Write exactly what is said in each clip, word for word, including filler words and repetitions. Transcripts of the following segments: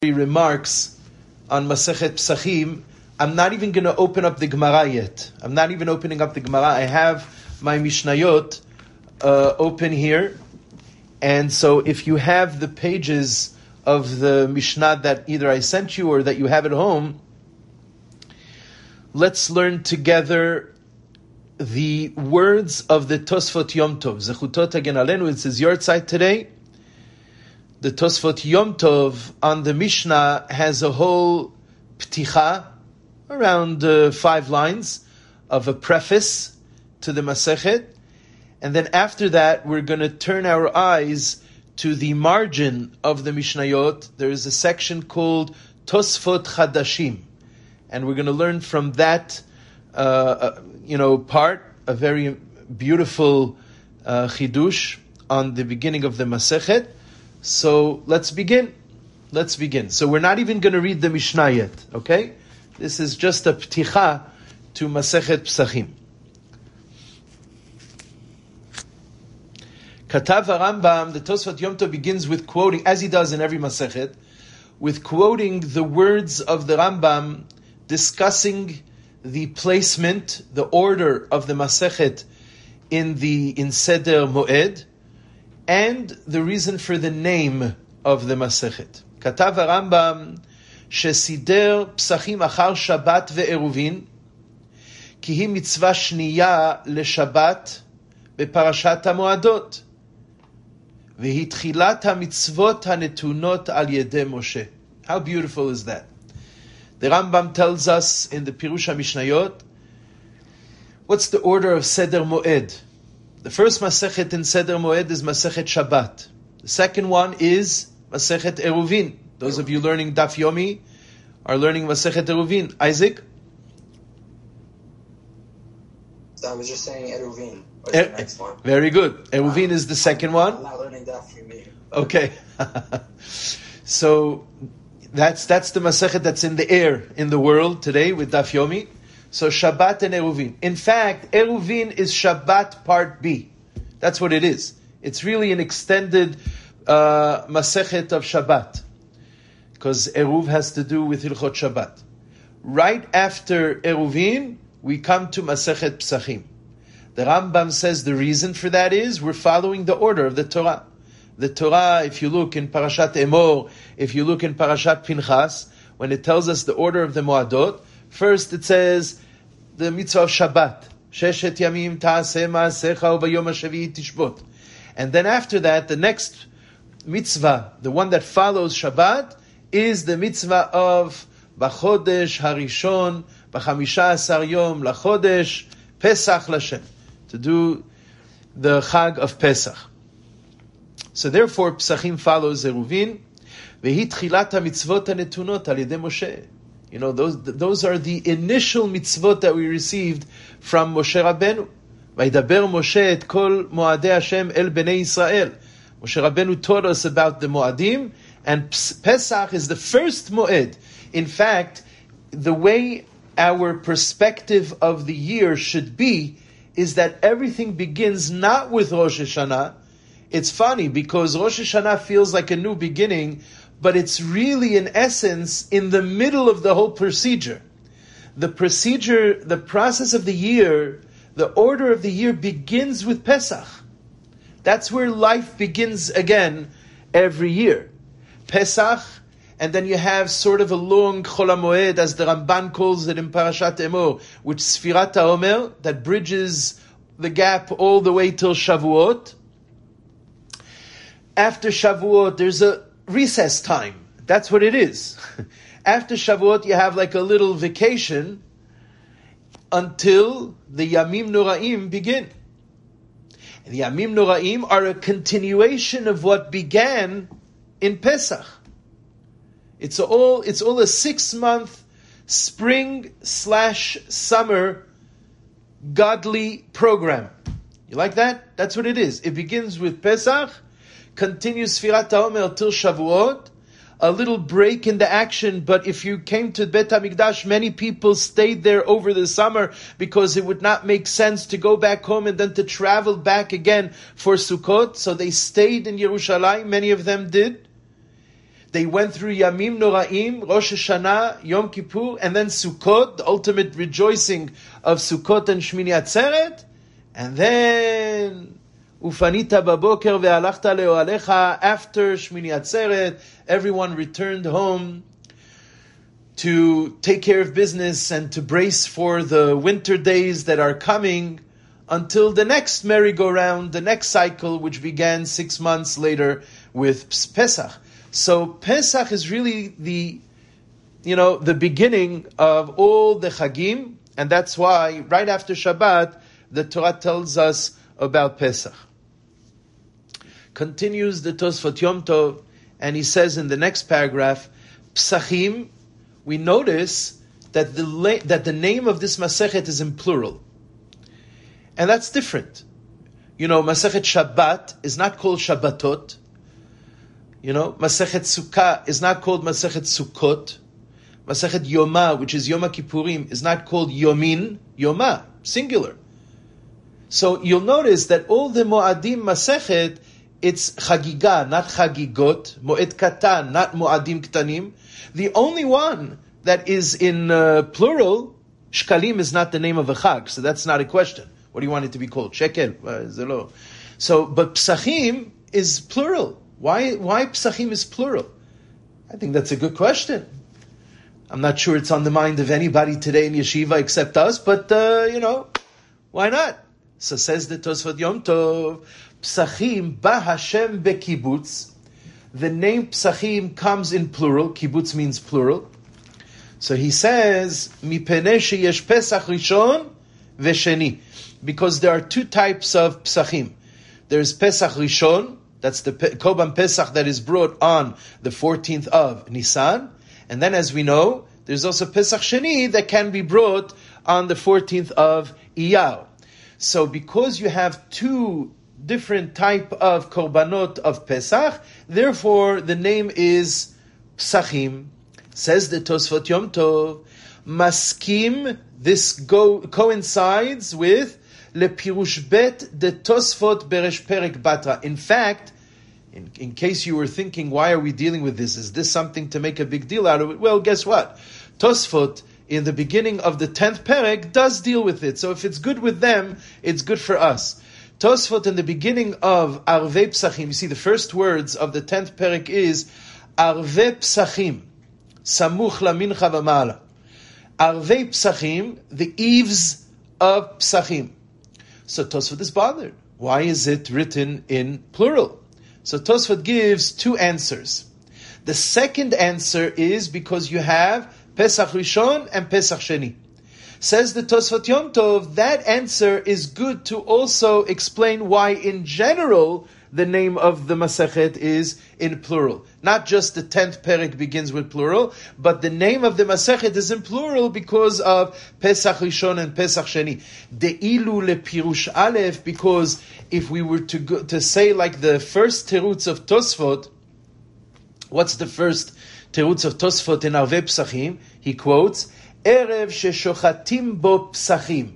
remarks on Masechet Psachim. I'm not even going to open up the Gemara yet. I'm not even opening up the Gemara. I have my Mishnayot uh, open here. And so if you have the pages of the Mishnah that either I sent you or that you have at home, let's learn together the words of the Tosfot Yom Tov. Zechutot Hagen Alenu, it's his Yortzeit today. The Tosfot Yom Tov on the Mishnah has a whole pticha, around uh, five lines of a preface to the Masechet. And then after that, we're going to turn our eyes to the margin of the Mishnayot. There is a section called Tosfot Chadashim. And we're going to learn from that, uh, uh, you know, part, a very beautiful uh, chidush on the beginning of the Masechet. So let's begin. Let's begin. So we're not even going to read the Mishnah yet, okay? This is just a pticha to Masechet Psachim. Katav Rambam, the Tosfot Yom Tov begins with quoting, as he does in every Masechet, with quoting the words of the Rambam discussing the placement, the order of the Masechet in the in Seder Moed, and the reason for the name of the Masechet. Katav Rambam, shesider psachim achar Shabbat ve'eruvin, ki hi mitzvah shniya leShabbat beparashat haMoadot, vehi tchilat hamitzvot hanetunot al yedei Moshe. How beautiful is that? The Rambam tells us in the Pirush HaMishnayot, what's the order of Seder Moed? The first Masechet in Seder Moed is Masechet Shabbat. The second one is Masechet Eruvin. Those of you learning Daf Yomi are learning Masechet Eruvin. Isaac? I was just saying Eruvin was er, the next one. Very good. Eruvin um, is the second one. I'm not learning Daf Yomi. Okay. So that's that's the Masechet that's in the air in the world today with Daf Yomi. So Shabbat and Eruvin. In fact, Eruvin is Shabbat part B. That's what it is. It's really an extended uh, Masechet of Shabbat. Because Eruv has to do with Hilchot Shabbat. Right after Eruvin, we come to Masechet Psachim. The Rambam says the reason for that is we're following the order of the Torah. The Torah, if you look in Parashat Emor, if you look in Parashat Pinchas, when it tells us the order of the Moadot, first it says the mitzvah of Shabbat. Sheshet yamim ta'aseh ma'asecha u'bayom ha'shavi'i tishbot. And then after that, the next mitzvah, the one that follows Shabbat, is the mitzvah of B'chodesh harishon, b'chamisha asar yom lachodesh, Pesach Lashem, to do the Chag of Pesach. So therefore, Psachim follows Eruvin, vehi tchilat hamitzvot hanetunot al yedei Moshe. You know, those those are the initial mitzvot that we received from Moshe Rabbeinu. Vaydaber Moshe et kol moadei Hashem el bnei Yisrael. Moshe Rabbeinu taught us about the Moadim, and Pesach is the first Moed. In fact, the way our perspective of the year should be is that everything begins not with Rosh Hashanah. It's funny because Rosh Hashanah feels like a new beginning, but it's really, in essence, in the middle of the whole procedure. The procedure, the process of the year, the order of the year begins with Pesach. That's where life begins again every year. Pesach, and then you have sort of a long Chol HaMoed, as the Ramban calls it in Parashat Emor, which Sfirat HaOmer, that bridges the gap all the way till Shavuot. After Shavuot, there's a recess time. That's what it is. After Shavuot, you have like a little vacation until the Yamim Noraim begin. And the Yamim Noraim are a continuation of what began in Pesach. It's all it's all a six month spring slash summer godly program. You like that? That's what it is. It begins with Pesach, continues Sfirat HaOmer till Shavuot, a little break in the action, but if you came to Bet HaMikdash, many people stayed there over the summer because it would not make sense to go back home and then to travel back again for Sukkot, so they stayed in Yerushalayim, many of them did. They went through Yamim Noraim, Rosh Hashanah, Yom Kippur, and then Sukkot, the ultimate rejoicing of Sukkot and Shmini Atzeret. And then, Ufanita baboker ve'alachta le'oalecha, after Shmini Atzeret, everyone returned home to take care of business and to brace for the winter days that are coming until the next merry-go-round, the next cycle, which began six months later with Pesach. So Pesach is really the, you know, the beginning of all the Chagim, and that's why right after Shabbat, the Torah tells us about Pesach. Continues the Tosfot Yom Tov, and he says in the next paragraph, Psachim, we notice that the la- that the name of this Masechet is in plural. And that's different. You know, Masechet Shabbat is not called Shabbatot. You know, Masechet Sukkah is not called Masechet Sukkot. Masechet Yoma, which is Yom Kippurim, is not called Yomin, Yoma, singular. So you'll notice that all the Moadim Masechet, it's Chagiga, not Chagigot, Moed Katan, not Moadim Ktanim. The only one that is in uh, plural, Shkalim is not the name of a Chag, so that's not a question. What do you want it to be called? Shekel, uh, Zelo. So, but Psachim is plural. Why, why Psachim is plural? I think that's a good question. I'm not sure it's on the mind of anybody today in yeshiva except us, but, uh, you know, why not? So says the Tosfot Yom Tov, Psachim ba Hashem bekibutz. The name Psachim comes in plural. Kibbutz means plural. So he says, Mipenei sheyesh Pesach Rishon v'Sheni. Because there are two types of Psachim. There's Pesach Rishon, that's the Korban Pesach that is brought on the fourteenth of Nisan. And then as we know, there's also Pesach Sheni that can be brought on the fourteenth of Iyar. So because you have two different type of Korbanot of Pesach, therefore the name is Psachim. Says the Tosfot Yom Tov, Maskim, this go, coincides with Lepirush Bet de Tosfot Beresh Perek Batra. In fact, in, in case you were thinking, why are we dealing with this? Is this something to make a big deal out of it? Well, guess what? Tosfot, in the beginning of the tenth Perek, does deal with it. So if it's good with them, it's good for us. Tosfot, in the beginning of Arvei Psachim, you see the first words of the tenth Perek is Arvei Psachim, Samuch la Mincha v'Ma'ala. Arvei Psachim, the eaves of Psachim. So Tosfot is bothered. Why is it written in plural? So Tosfot gives two answers. The second answer is because you have Pesach Rishon and Pesach Sheni. Says the Tosfot Yom Tov, that answer is good to also explain why in general the name of the Masechet is in plural. Not just the tenth Perek begins with plural, but the name of the Masechet is in plural because of Pesach Rishon and Pesach Sheni. De'ilu lepirush Aleph, because if we were to go, to say like the first terutz of Tosfot, what's the first terutz of Tosfot in Arvei Psachim? He quotes, Erev sheshochatim bo Psachim.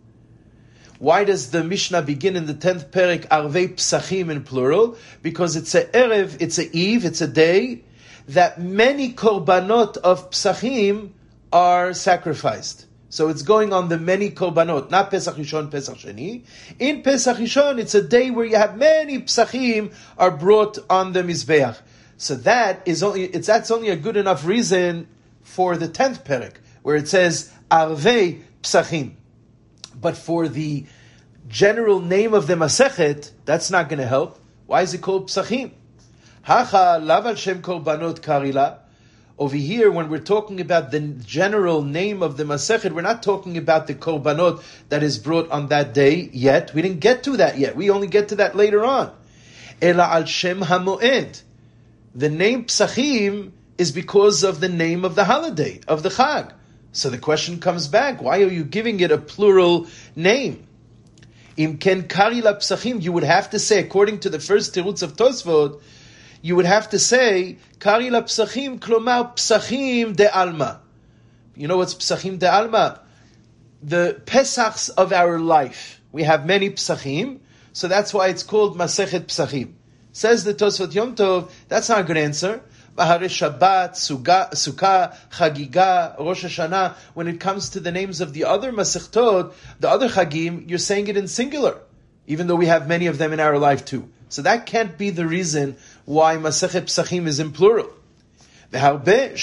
Why does the Mishnah begin in the tenth Perek Arvei Psachim in plural? Because it's a Erev, it's a eve, it's a day that many korbanot of Psachim are sacrificed. So it's going on the many korbanot, not Pesach Rishon, Pesach Sheni. In Pesach Rishon, it's a day where you have many Psachim are brought on the Mizbeach. So that is only, it's, that's only a good enough reason for the tenth Perek, where it says Arvei Psachim. But for the general name of the Masechet, that's not going to help. Why is it called Psachim? Hacha lav Shem korbanot karila. Over here, when we're talking about the general name of the Masechet, we're not talking about the korbanot that is brought on that day yet. We didn't get to that yet. We only get to that later on. Ela al Shem hamoed. The name Psachim is because of the name of the holiday, of the Chag. So the question comes back, why are you giving it a plural name? Im ken kari la psachim, you would have to say, according to the first terutz of Tosfot, you would have to say, kari la psachim, klomar psachim de alma. You know what's psachim de alma? The Pesachs of our life. We have many psachim, so that's why it's called Masechet Psachim. Says the Tosfot Yom Tov, that's not a good answer. V'harei Shabbat, Sukkah, Chagiga, Rosh Hashanah. When it comes to the names of the other Masechtot, the other Chagim, you're saying it in singular, even though we have many of them in our life too. So that can't be the reason why Masechet Psachim is in plural. Many,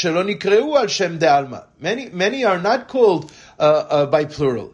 many are not called uh, uh, by plural.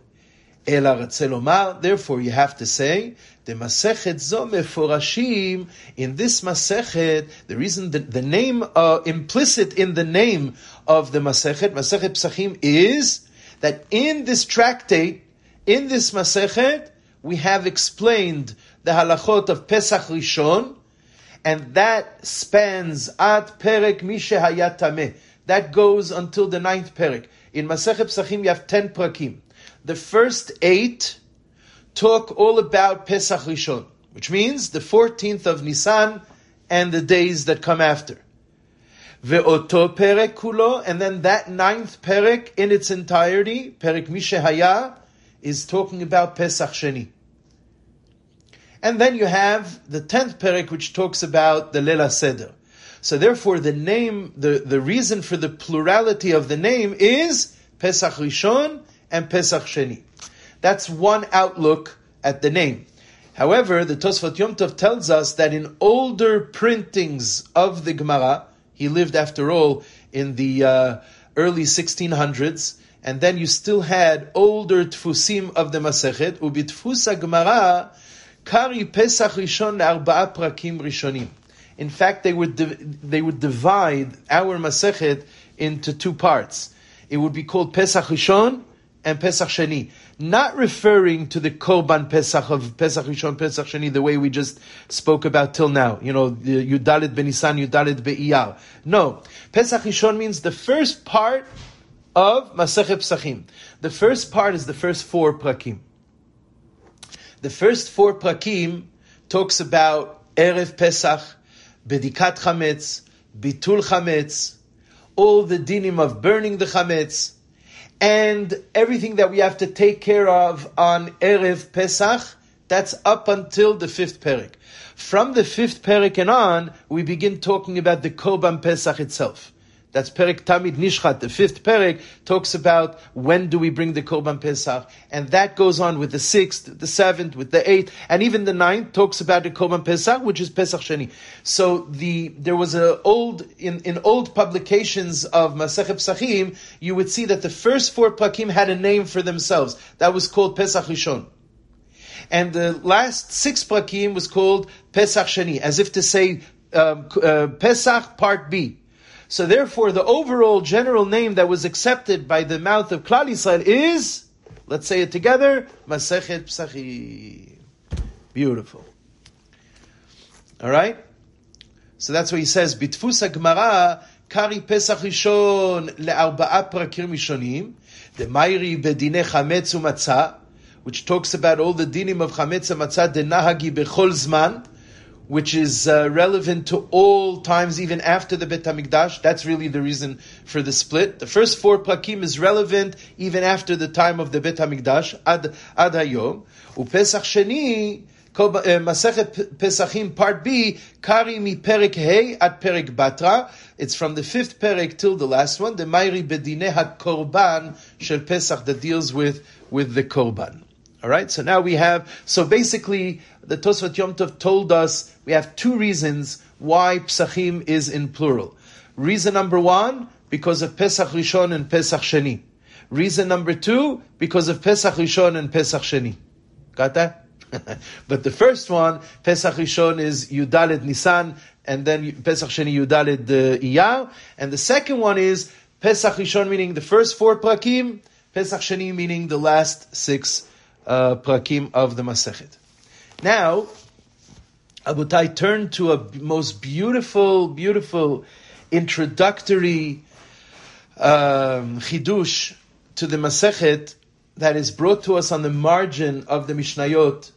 Therefore, you have to say, the Masechet zo meforashim, in this Masechet, the reason that the name, uh, implicit in the name of the Masechet, Masechet Psachim, is that in this tractate, in this Masechet, we have explained the halachot of Pesach Rishon, and that spans ad perek mi shehaya tameh. That goes until the ninth perek. In Masechet Psachim, you have ten prakim. The first eight talk all about Pesach Rishon, which means the fourteenth of Nisan and the days that come after. Ve'oto perek kulo, and then that ninth perek in its entirety, perek mi shehaya, is talking about Pesach Sheni. And then you have the tenth perek, which talks about the Leil HaSeder. So therefore, the name, the, the reason for the plurality of the name is Pesach Rishon and Pesach Sheni. That's one outlook at the name. However, the Tosfot Yom Tov tells us that in older printings of the Gemara, he lived after all in the uh, early sixteen hundreds, and then you still had older Tfusim of the Masechet, ubitfusa Gemara, Kari Pesach Rishon Arba'a Prakim Rishonim. In fact, they would div- they would divide our Masechet into two parts. It would be called Pesach Rishon and Pesach Sheni, not referring to the Korban Pesach of Pesach Rishon, Pesach Sheni, the way we just spoke about till now. You know, Yudalet Benisan, Yudalet Be'iyar. No, Pesach Rishon means the first part of Masechet Psachim. The first part is the first four prakim. The first four prakim talks about Erev Pesach, Bedikat Chametz, Bitul Chametz, all the dinim of burning the Chametz, and everything that we have to take care of on Erev Pesach. That's up until the fifth perek. From the fifth perek and on, we begin talking about the Korban Pesach itself. That's Perek Tamid Nishchat. The fifth Perek talks about when do we bring the Korban Pesach, and that goes on with the sixth, the seventh, with the eighth, and even the ninth talks about the Korban Pesach, which is Pesach Sheni. So the there was a old in, in old publications of Masechet Psachim, you would see that the first four Prakim had a name for themselves. That was called Pesach Rishon. And the last six Prakim was called Pesach Sheni, as if to say um, uh, Pesach Part B. So therefore, the overall general name that was accepted by the mouth of Klal Yisrael is, let's say it together, Masechet Psachim. Beautiful. All right? So that's what he says, Bitfus HaGemara, Kari Pesach Rishon le'arba'a prakim rishonim, the Mayri bedine Chametz u'matzah, which talks about all the dinim of Chametz and Matzah, the Nahagi bechol zman, which is uh, relevant to all times, even after the Bet HaMikdash. That's really the reason for the split. The first four prakim is relevant even after the time of the Bet HaMikdash, ad, ad hayom. Upesach Sheni, Masechet Pesachim, Part B, Kari mi Perek Hey at Perek Batra. It's from the fifth Perek till the last one, the Mayri Bedine HaKorban Shel Pesach, that deals with, with the Korban. All right, so now we have, so basically, the Tosfot Yom Tov told us we have two reasons why Psachim is in plural. Reason number one, because of Pesach Rishon and Pesach Sheni. Reason number two, because of Pesach Rishon and Pesach Sheni. Got that? But the first one, Pesach Rishon, is Yudalet Nisan, and then Pesach Sheni Yudalet uh, Iyar. And the second one is Pesach Rishon, meaning the first four prakim, Pesach Sheni, meaning the last six uh, prakim of the Masechet. Now, Abutai, turn to a most beautiful, beautiful introductory um, chidush to the Masechet that is brought to us on the margin of the Mishnayot.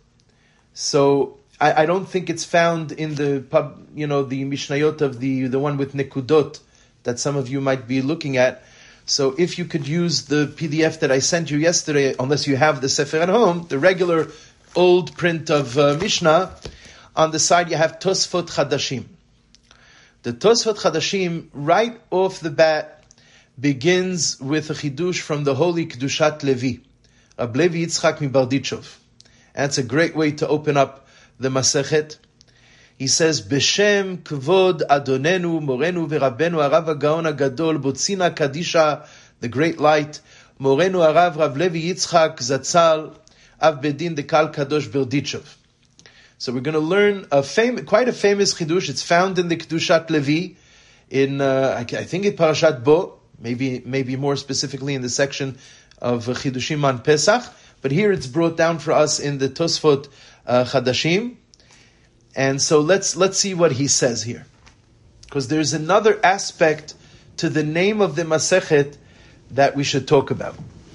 So I, I don't think it's found in the pub, you know, the Mishnayot of the the one with Nekudot that some of you might be looking at. So if you could use the P D F that I sent you yesterday, unless you have the Sefer at home, the regular old print of uh, Mishnah, on the side you have Tosfot Chadashim. The The Tosfot Chadashim, right off the bat, begins with a chidush from the holy Kedushat Levi, Rab Levi Yitzchak Mibardichov. And it's a great way to open up the Masechet. He says, Beshem Kvod Adonenu Morenu V'Rabbenu Harav HaGaon HaGadol Botzina Kadisha, the great light, Morenu Harav Rav Levi Yitzchak Zatzal Av Bedin Dekal Kadosh Berdichov. So we're going to learn a fam- quite a famous chidush. It's found in the Kedushat Levi, in uh, I, I think in Parashat Bo, maybe maybe more specifically in the section of uh, Chidushim on Pesach. But here it's brought down for us in the Tosfot uh, Chadashim. And so let's let's see what he says here, because there's another aspect to the name of the Masechet that we should talk about.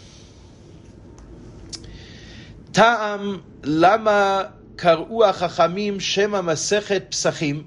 Ta'am lama Kar'u HaChachamim Shema Masechet Psachim.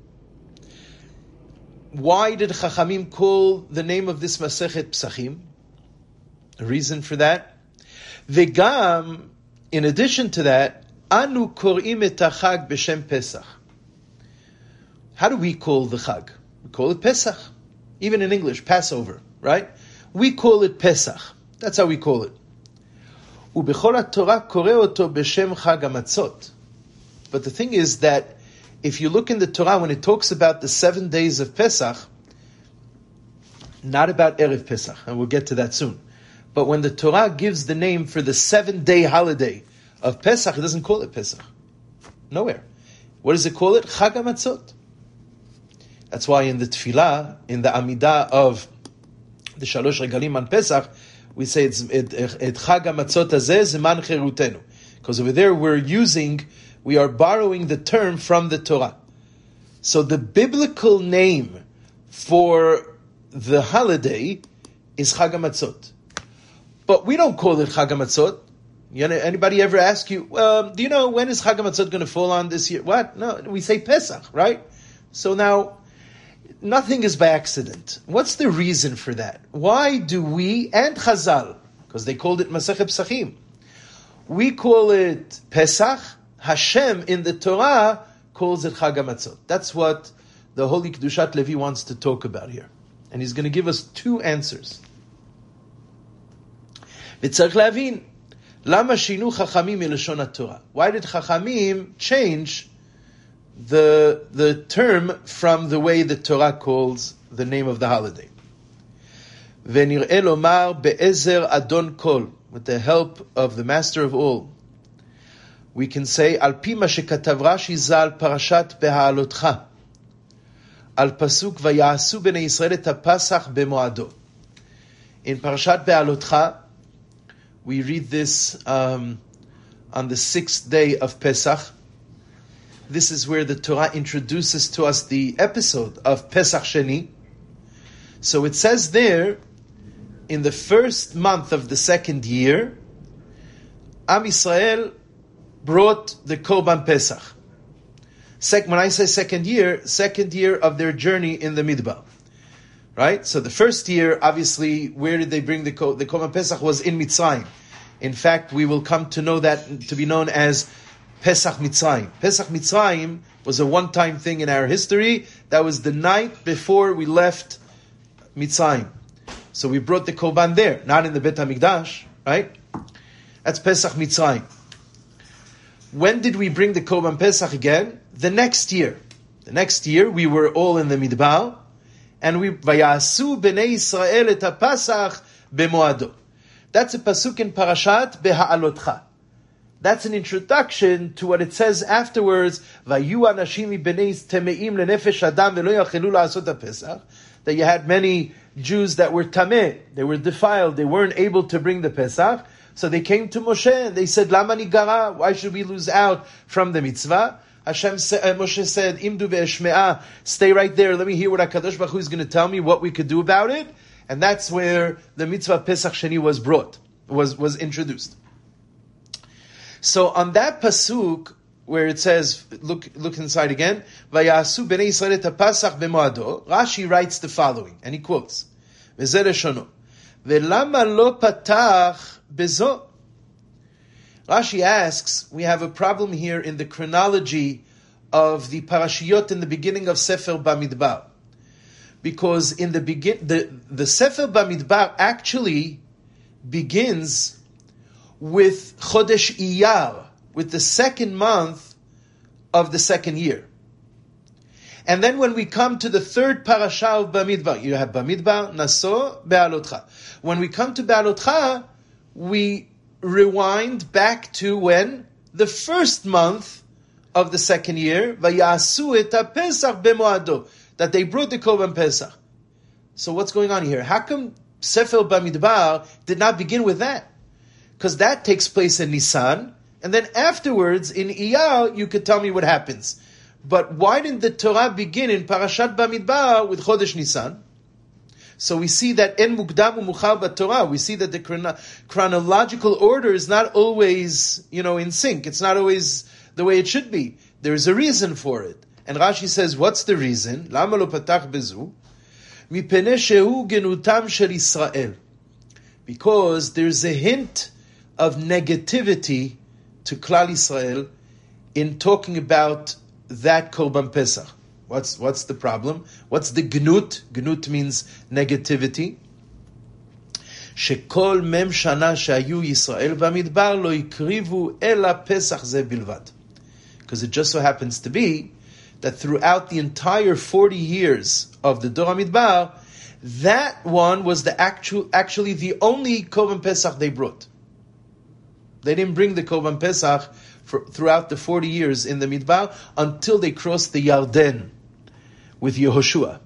Why did Chachamim call the name of this Masechet Psachim? A reason for that. Vegam, in addition to that, Anu Kor'im et HaChag B'Shem Pesach. How do we call the Chag? We call it Pesach. Even in English, Passover, right? We call it Pesach. That's how we call it. But the thing is that if you look in the Torah, when it talks about the seven days of Pesach, not about Erev Pesach, and we'll get to that soon, but when the Torah gives the name for the seven-day holiday of Pesach, it doesn't call it Pesach. Nowhere. What does it call it? Chag HaMatzot. That's why in the Tefillah, in the Amidah of the Shalosh Regalim on Pesach, we say it's et Chag HaMatzot Hazeh Zeman Cherutenu. Because over there we're using, we are borrowing the term from the Torah. So the biblical name for the holiday is Chag HaMatzot. But we don't call it Chag HaMatzot. Anybody ever ask you, well, do you know when is Chag HaMatzot going to fall on this year? What? No, we say Pesach, right? So now, nothing is by accident. What's the reason for that? Why do we, and Chazal, because they called it Masechet Psachim, we call it Pesach, Hashem in the Torah calls it Chag HaMatzot. That's what the Holy Kedushat Levi wants to talk about here. And he's going to give us two answers. V'tzarich lavin, lama shinu chachamim milashon haTorah? Why did Chachamim change the the term from the way the Torah calls the name of the holiday? V'nir'eh lomar be'ezer adon kol, with the help of the Master of all, we can say al pi ma shekatav Rashi zal parashat beha'alotcha al pasuk vayasu bnei Yisrael et hapasach bemoado. In parashat beha'alotcha, we read this um, on the sixth day of Pesach. This is where the Torah introduces to us the episode of Pesach Sheni. So it says there, in the first month of the second year, Am Yisrael brought the Korban Pesach. Sec- when I say second year, second year of their journey in the Midbar. Right? So the first year, obviously, where did they bring the Korban? The Korban Pesach was in Mitzrayim. In fact, we will come to know that to be known as Pesach Mitzrayim. Pesach Mitzrayim was a one-time thing in our history. That was the night before we left Mitzrayim. So we brought the Korban there, not in the Bet HaMikdash, right? That's Pesach Mitzrayim. When did we bring the Korban Pesach again? The next year. The next year, we were all in the Midbar, and we Vayasu b'nei Yisrael et hapasach bemoado. That's a pasuk in Parashat Beha'alotcha. That's an introduction to what it says afterwards. Vayu anashim b'nei temeim lenefesh adam velo yachelu la'asot hapesach. That you had many Jews that were tameh, they were defiled, they weren't able to bring the Pesach. So they came to Moshe and they said, Lama nigara? Why should we lose out from the mitzvah? Hashem sa- uh, Moshe said, Imdu ve'eshme'ah, stay right there. Let me hear what HaKadosh Baruch Hu is going to tell me, what we could do about it. And that's where the mitzvah Pesach Sheni was brought, was, was introduced. So on that pasuk, where it says, look look inside again, Vayasu b'nei Yisrael et hapasach bemoado, Rashi writes the following, and he quotes, V'zeh leshono, Ve'lama lo patach bezo. Rashi asks, we have a problem here in the chronology of the parashiyot in the beginning of Sefer Bamidbar. Because in the begin, the, the Sefer Bamidbar actually begins with Chodesh Iyar, with the second month of the second year. And then when we come to the third parasha of Bamidbar, you have Bamidbar, Naso, Be'alotcha. When we come to Be'alotcha, we rewind back to when? The first month of the second year, Vayasu et ha-Pesach bemoado, that they brought the Korban Pesach. So what's going on here? How come Sefer Bamidbar did not begin with that? Because that takes place in Nisan, and then afterwards in Iyar, you could tell me what happens. But why didn't the Torah begin in Parashat Bamidbar with Chodesh Nisan? So we see that en mukdam u'muchar b'Torah. We see that the chrono- chronological order is not always, you know, in sync. It's not always the way it should be. There is a reason for it. And Rashi says, what's the reason? Lama lo patach bezu? Mipnei shehu genutam shel Yisrael. Because there's a hint of negativity to Klal Yisrael in talking about that Korban Pesach. What's what's the problem? What's the gnut? Gnut means negativity. Shekol mem shana shayu Yisrael b'midbar lo ikrivu ela Pesach ze bilvad. Because it just so happens to be that throughout the entire forty years of the Dor HaMidbar, that one was the actual, actually the only Korban Pesach they brought. They didn't bring the Korban Pesach for, throughout the forty years in the Midbar until they crossed the Yarden with Yehoshua.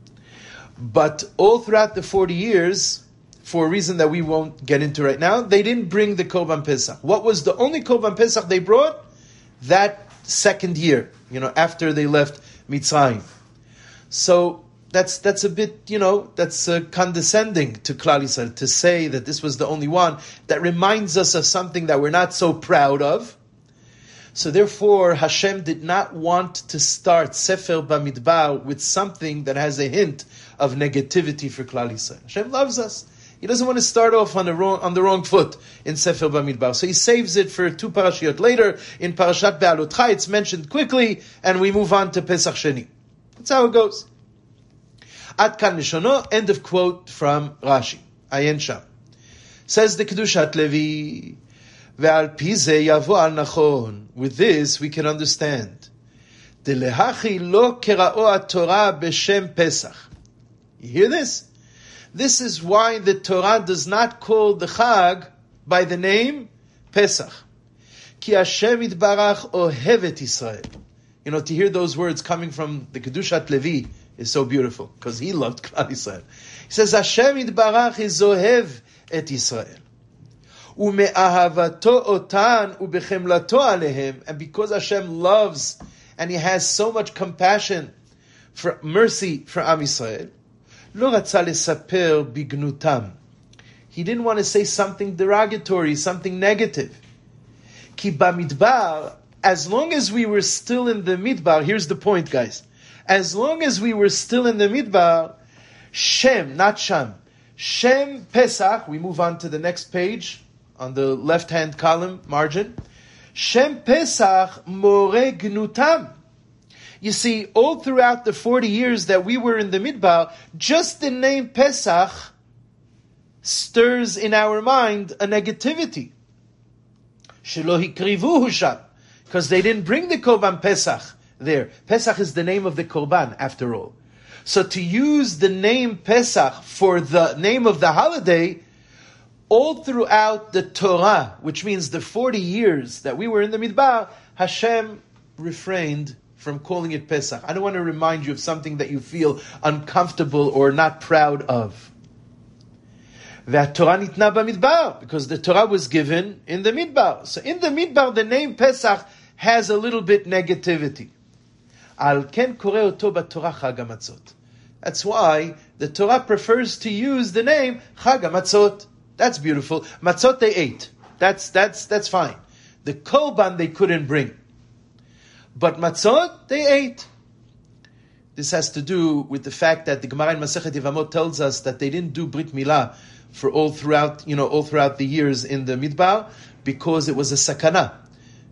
But all throughout the forty years, for a reason that we won't get into right now, they didn't bring the Korban Pesach. What was the only Korban Pesach they brought? That second year, you know, after they left Mitzrayim. So that's that's a bit, you know, that's uh, condescending to Klal Yisrael to say that this was the only one. That reminds us of something that we're not so proud of. So therefore, Hashem did not want to start Sefer Bamidbar with something that has a hint of negativity for Klal Yisrael. Hashem loves us. He doesn't want to start off on the wrong on the wrong foot in Sefer Bamidbar. So he saves it for two parashiyot later. In Parashat Be'alotcha, it's mentioned quickly, and we move on to Pesach Sheni. That's how it goes. Ad kan Lishono, end of quote from Rashi. Ayen Sham. Says the Kedushat Levi, Ve'al pi ze yavo al nachon. With this, we can understand. Delehachi lo kera'o ha-Torah b'shem Pesach. You hear this? This is why the Torah does not call the Chag by the name Pesach. Ki Hashem Yitbarach ohevet Yisrael. You know, to hear those words coming from the Kedushat Levi is so beautiful, because he loved Klal Yisrael. He says, Hashem Yitbarach is ohev et Yisrael. Ume'ahavato otan ubechemlato alehem. And because Hashem loves and He has so much compassion, for mercy for Am Yisrael, lo ratza lesaper bignutam. He didn't want to say something derogatory, something negative. Ki bamidbar, as long as we were still in the midbar, here's the point, guys. As long as we were still in the midbar, Shem, not Sham, Shem Pesach, we move on to the next page, on the left-hand column, margin. Shem Pesach more gnutam. You see, all throughout the forty years that we were in the Midbar, just the name Pesach stirs in our mind a negativity. Shelo hikrivuhu sham, because they didn't bring the Korban Pesach there. Pesach is the name of the Korban, after all. So to use the name Pesach for the name of the holiday, all throughout the Torah, which means the forty years that we were in the Midbar, Hashem refrained from calling it Pesach. I don't want to remind you of something that you feel uncomfortable or not proud of. Torah nitna b'midbar, because the Torah was given in the Midbar. So in the Midbar, the name Pesach has a little bit negativity. Al ken koreh oto b'Torah Chag HaMatzot. That's why the Torah prefers to use the name Chag HaMatzot. That's beautiful. Matzot they ate. That's that's that's fine. The Korban they couldn't bring. But matzot, they ate. This has to do with the fact that the Gemara in Masechet Yevamot tells us that they didn't do Brit Milah for all throughout, you know, all throughout the years in the Midbar, because it was a sakana.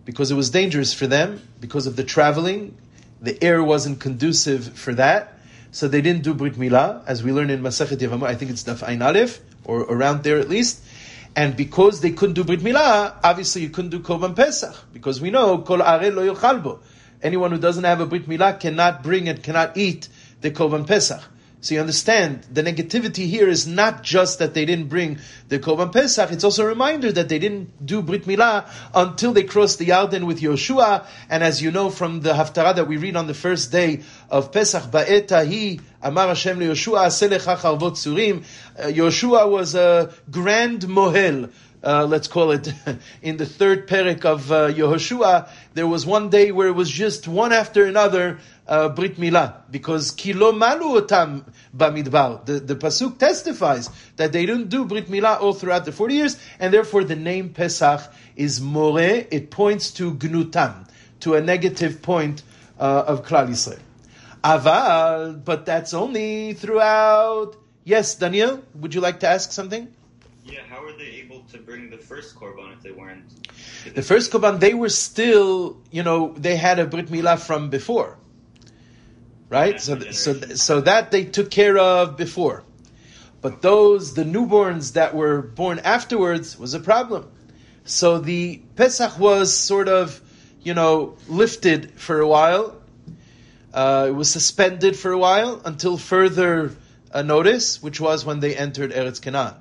because it was dangerous for them, because of the traveling. The air wasn't conducive for that. So they didn't do Brit Milah, as we learn in Masechet Yevamot. I think it's Daf Ein Aleph, or around there at least. And because they couldn't do Brit Milah, obviously you couldn't do Korban Pesach, because we know Kol Areh Lo Yochal Bo. Anyone who doesn't have a Brit Milah cannot bring and cannot eat the Korban Pesach. So you understand, the negativity here is not just that they didn't bring the Korban Pesach, it's also a reminder that they didn't do Brit Milah until they crossed the Yarden with Yoshua. And as you know from the Haftarah that we read on the first day of Pesach, Ba'et Hahi, Amar Hashem le Yoshua, Aseh lecha charvot tzurim. Yoshua was a grand mohel. Uh, let's call it, in the third perek of uh, Yehoshua, there was one day where it was just one after another uh, Brit Milah, because Kilo Malu Otam Bamidbar. The, the Pasuk testifies that they didn't do Brit Milah all throughout the forty years, and therefore the name Pesach is More. It points to Gnutam, to a negative point uh, of Klal Yisrael. Aval, but that's only throughout. Yes, Daniel, would you like to ask something? Yeah, how were they able to bring the first korban if they weren't? If the first korban, they were still, you know, they had a Brit Milah from before, right? So, so, so that they took care of before. But those, the newborns that were born afterwards, was a problem. So the Pesach was sort of, you know, lifted for a while. Uh, it was suspended for a while until further uh, notice, which was when they entered Eretz Canaan.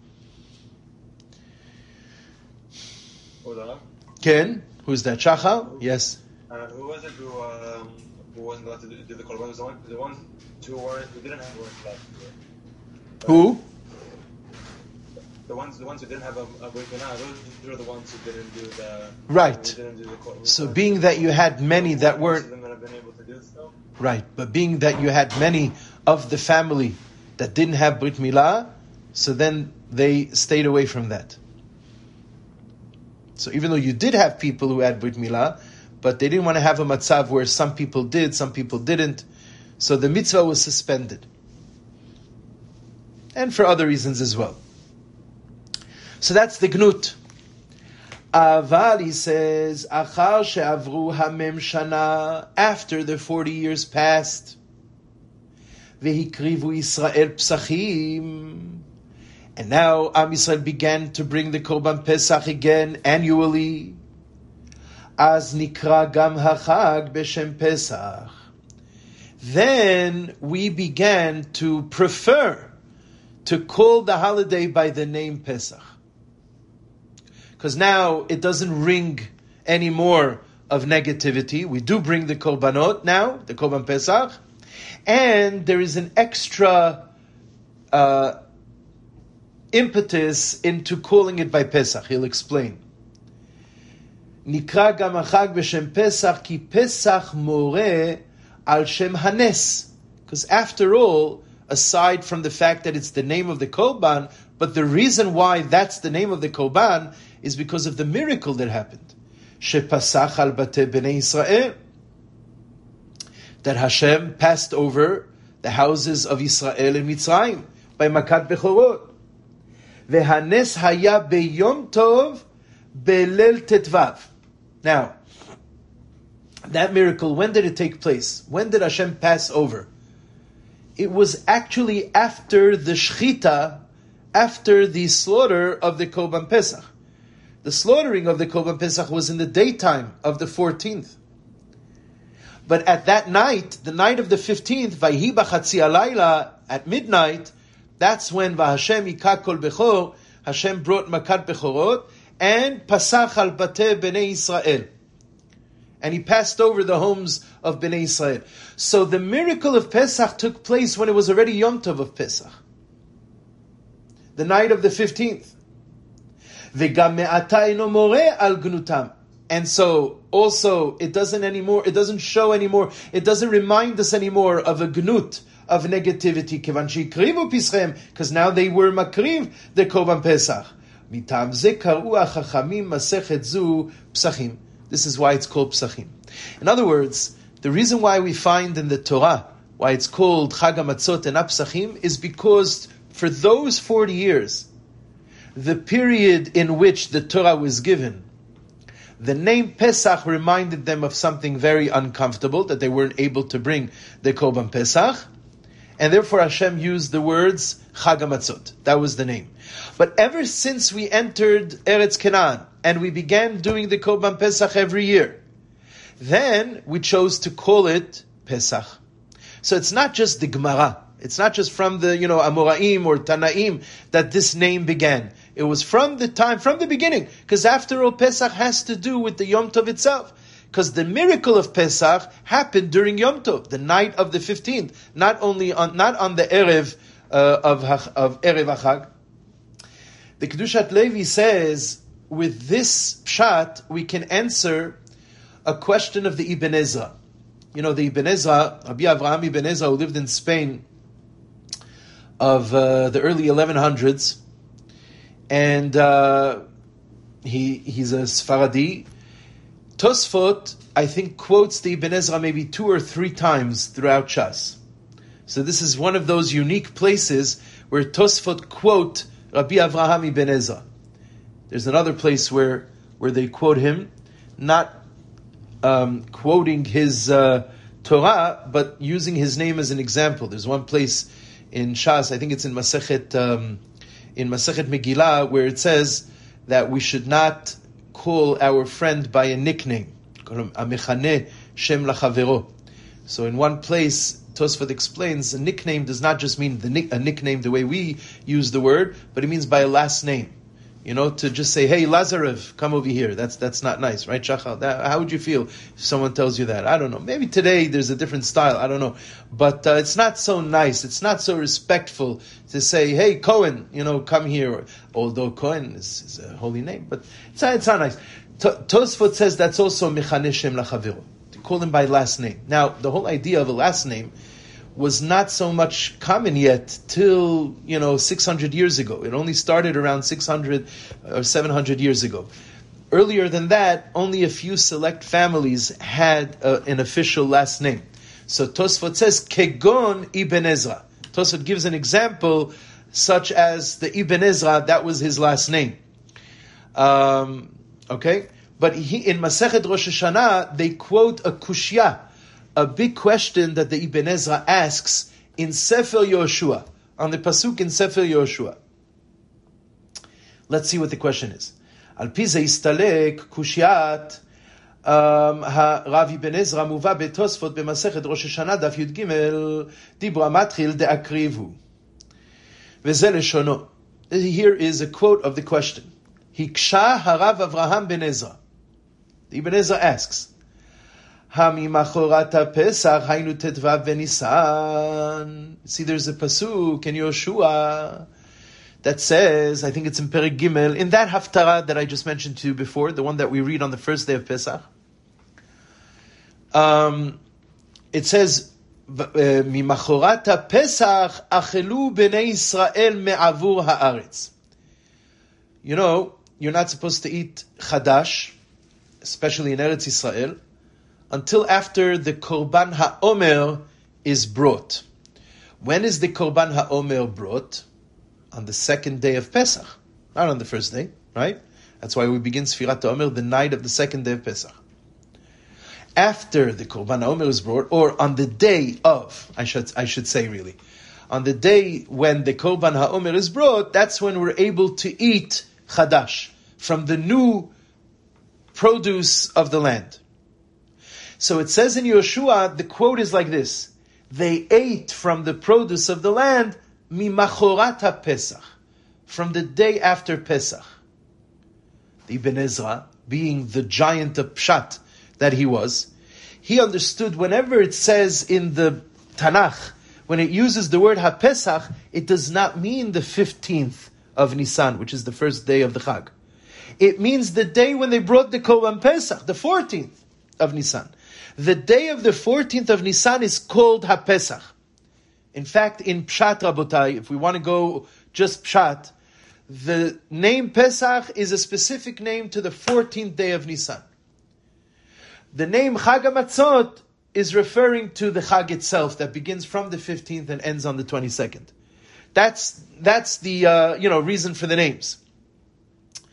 Ken, who's that? Shachar? Yes. Uh, who was it who um, who wasn't allowed to do, do the korban? Was the one the ones who weren't who didn't have weren't allowed to do it. Who? The ones the ones who didn't have a, a Brit Milah, those are the ones who didn't do the right. Didn't do the korban. So being that you had many that weren't most of them that have been able to do it still. Right, but being that you had many of the family that didn't have Brit Milah, so then they stayed away from that. So even though you did have people who had Brit Milah, but they didn't want to have a matzav where some people did, some people didn't. So the mitzvah was suspended. And for other reasons as well. So that's the gnut. Aval, he says, Achar she'avru hamem shana, after the forty years passed, vehikrivu Yisrael psachim, and now Am Yisrael began to bring the Korban Pesach again annually. Az nikra gam hachag b'shem Pesach. Then we began to prefer to call the holiday by the name Pesach. Because now it doesn't ring any more of negativity. We do bring the Korbanot now, the Korban Pesach. And there is an extra uh, impetus into calling it by Pesach. He'll explain. Nikra gam hachag b'shem Pesach ki Pesach more al shem hanes. Because after all, aside from the fact that it's the name of the Korban, but the reason why that's the name of the Korban is because of the miracle that happened. Shepasach al batei bnei Yisrael. That Hashem passed over the houses of Israel in Mitzrayim by Makat Bechorot. Vehanes haya beyom tov belel tetvav. Now, that miracle, when did it take place? When did Hashem pass over? It was actually after the Shechita, after the slaughter of the Korban Pesach. The slaughtering of the Korban Pesach was in the daytime of the fourteenth. But at that night, the night of the fifteenth, Vayhi b'chatzi alayla, at midnight, that's when V'Hashem yikah kol bechor, Hashem brought Makat Bechorot, and Pasach al batei bnei Yisrael. And he passed over the homes of Bnei Israel. So the miracle of Pesach took place when it was already Yom Tov of Pesach. The night of the fifteenth. V'gam me'ata eno more al gnutam. And so, also, it doesn't anymore, it doesn't show anymore, it doesn't remind us anymore of a gnut, of negativity, kevan she'ikrivu pischem, because now they were makriv the Korban Pesach. Mitam ze karu hachachamim masechet zu psachim. This is why it's called psachim. In other words, the reason why we find in the Torah, why it's called Chag HaMatzot and Psachim, is because for those forty years, the period in which the Torah was given, The name Pesach reminded them of something very uncomfortable, that they weren't able to bring the Korban Pesach. And therefore Hashem used the words Chag HaMatzot. That was the name. But ever since we entered Eretz Canaan, and we began doing the Korban Pesach every year, then we chose to call it Pesach. So it's not just the Gemara. It's not just from the, you know, Amoraim or Tanaim that this name began. It was from the time, from the beginning. Because after all, Pesach has to do with the Yom Tov itself. Because the miracle of Pesach happened during Yom Tov, the night of the fifteenth, not only on, not on the Erev uh, of, of Erev HaChag. The Kedushat Levi says, with this pshat, we can answer a question of the Ibn Ezra. You know, the Ibn Ezra, Rabbi Avraham Ibn Ezra, who lived in Spain of uh, the early eleven hundreds, and uh, he he's a Sfaradi. Tosfot, I think, quotes the Ibn Ezra maybe two or three times throughout Shas. So this is one of those unique places where Tosfot quote Rabbi Avraham Ibn Ezra. There's another place where where they quote him, not um, quoting his uh, Torah, but using his name as an example. There's one place in Shas, I think it's in Masechet um, in Masechet Megillah, where it says that we should not call our friend by a nickname. Amechaneh Shem Lachavero. So in one place, Tosfot explains a nickname does not just mean the nick, a nickname the way we use the word, but it means by a last name. You know, to just say, "Hey, Lazarev, come over here." That's that's not nice, right, Shachal? That, how would you feel if someone tells you that? I don't know. Maybe today there's a different style. I don't know, but uh, it's not so nice. It's not so respectful to say, "Hey, Cohen, you know, come here." Although Cohen is, is a holy name, but it's not, it's not nice. Tosfot says that's also Mechaneh Shem Lachavero, to call him by last name. Now, the whole idea of a last name was not so much common yet till, you know, six hundred years ago. It only started around six hundred or seven hundred years ago. Earlier than that, only a few select families had uh, an official last name. So Tosfot says, Kegon Ibn Ezra. Tosfot gives an example such as the Ibn Ezra, that was his last name. Um, okay? But he, in Masechet Rosh Hashanah, they quote a kushya, a big question that the Ibn Ezra asks in Sefer Yoshua, on the pasuk in Sefer Yoshua. Let's see what the question is. Al pi ze istalek kushiat Rav Ibn Ezra muva betosfot b'masechet Rosh Hashanah daf Yud Gimel dibra matchil de'akrivu v'ze leshono. Here is a quote of the question. Hiksha harav Avraham ben Ezra. The Ibn Ezra asks, See, there's a pasuk in Yoshua that says, I think it's in Perek Gimel, in that haftarah that I just mentioned to you before, the one that we read on the first day of Pesach. Um, it says, "Mimachorata Pesach achelu bnei Yisrael me'avur haaretz." You know, you're not supposed to eat chadash, especially in Eretz Yisrael, until after the Korban HaOmer is brought. When is the Korban HaOmer brought? On the second day of Pesach, not on the first day, right? That's why we begin Sfirat HaOmer the night of the second day of Pesach. After the Korban HaOmer is brought, or on the day of, I should I should say really, on the day when the Korban HaOmer is brought, that's when we're able to eat Chadash, from the new produce of the land. So it says in Yoshua, the quote is like this: they ate from the produce of the land mimachorata Pesach, from the day after Pesach. The Ibn Ezra, being the giant of Pshat that he was, he understood whenever it says in the Tanakh, when it uses the word HaPesach, it does not mean the fifteenth of Nisan, which is the first day of the Chag. It means the day when they brought the Korban Pesach, the fourteenth of Nisan. The day of the fourteenth of Nisan is called HaPesach. In fact, in Pshat Rabotai, if we want to go just Pshat, the name Pesach is a specific name to the fourteenth day of Nisan. The name Chag HaMatzot is referring to the Chag itself that begins from the fifteenth and ends on the twenty-second. That's that's the uh, you know reason for the names.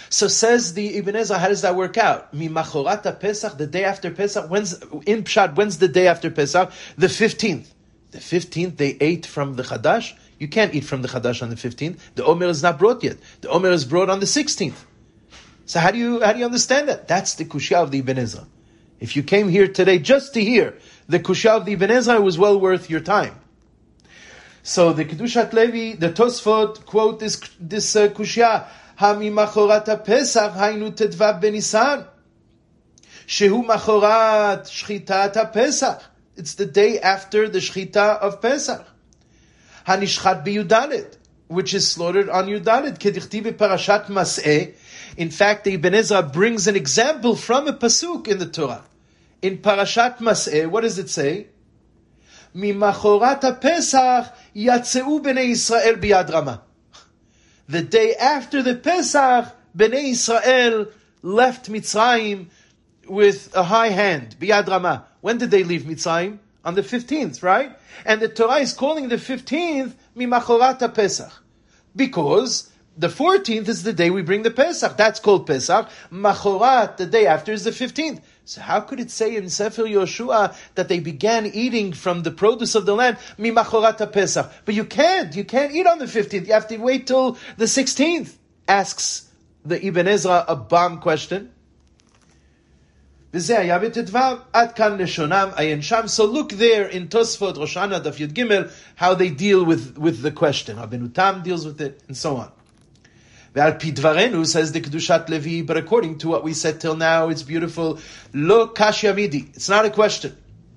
So says the Ibn Ezra, how does that work out? Mimachorata Pesach, the day after Pesach, when's, in Pshat, when's the day after Pesach? The fifteenth. The fifteenth, they ate from the Chadash. You can't eat from the Chadash on the fifteenth. The Omer is not brought yet. The Omer is brought on the sixteenth. So how do you, how do you understand that? That's the Kushya of the Ibn Ezra. If you came here today just to hear the Kushya of the Ibn Ezra, it was well worth your time. So the Kedushat Levi, the Tosfot quote this, this uh, Kushya, Hamimachorat Pesach Hainu Tedvav Benisan. Shehu Machorat Shchitat Pesach. It's the day after the Shchita of Pesach. Hanishchat Biyudalet, which is slaughtered on Yudalet. Kedichti Parashat Mas'eh. In fact, the Ibn Ezra brings an example from a pasuk in the Torah. In Parashat Mas'eh, what does it say? Mimachorat Pesach yatzeu bnei Yisrael biyad Ramah. The day after the Pesach, Bnei Yisrael left Mitzrayim with a high hand, biyad Ramah. When did they leave Mitzrayim? On the fifteenth, right? And the Torah is calling the fifteenth Mimachorat Pesach, because the fourteenth is the day we bring the Pesach. That's called Pesach. Machorat, the day after, is the fifteenth. So how could it say in Sefer Yoshua that they began eating from the produce of the land, mi machorat Pesach? But you can't. You can't eat on the fifteenth. You have to wait till the sixteenth. Asks the Ibn Ezra a bomb question. So look there in Tosfot, Rosh Hashanah, Daf Yud Gimel, how they deal with, with the question. Rabbeinu Tam deals with it, and so on. Ve'al pi dvarenu, says the Kedushat Levi, but according to what we said till now, it's beautiful. Lo kashya midi. It's not a question.